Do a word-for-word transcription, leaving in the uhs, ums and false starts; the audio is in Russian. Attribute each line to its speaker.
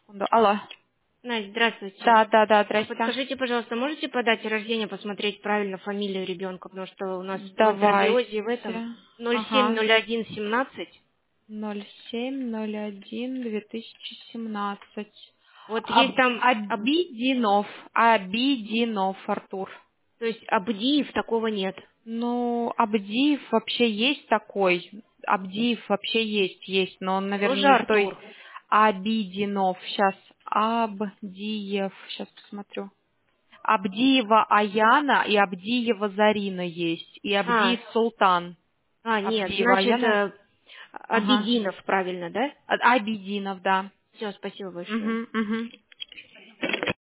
Speaker 1: Секунду. Алло.
Speaker 2: Настя, здравствуйте.
Speaker 1: Да, да, да, здрасте.
Speaker 2: Подскажите, пожалуйста, можете по дате рождения посмотреть правильно фамилию ребенка, потому что у нас в
Speaker 1: Давайте.
Speaker 2: интербиозе в этом ноль семь
Speaker 1: Ага.
Speaker 2: ноль один семнадцать.
Speaker 1: ноль семь ноль один две тысячи семнадцать.
Speaker 2: Вот есть
Speaker 1: Аб-
Speaker 2: там, об-
Speaker 1: Абидинов. Абидинов, Артур.
Speaker 2: то есть Абдиев такого нет.
Speaker 1: Ну, Абдиев вообще есть такой. Абдиев вообще есть, есть, но он, наверное,
Speaker 2: Тоже
Speaker 1: не в той...
Speaker 2: Артур.
Speaker 1: Абидинов. Сейчас. Абдиев. Сейчас посмотрю. Абдиева Аяна и Абдиева Зарина есть. И
Speaker 2: А,
Speaker 1: Абдиев Султан.
Speaker 2: а, нет,
Speaker 1: Абдиева
Speaker 2: значит,
Speaker 1: Аяна.
Speaker 2: э,
Speaker 1: Ага.
Speaker 2: Абидинов, правильно, да?
Speaker 1: А- Абидинов, да.
Speaker 2: Все, спасибо большое.
Speaker 1: Угу, угу.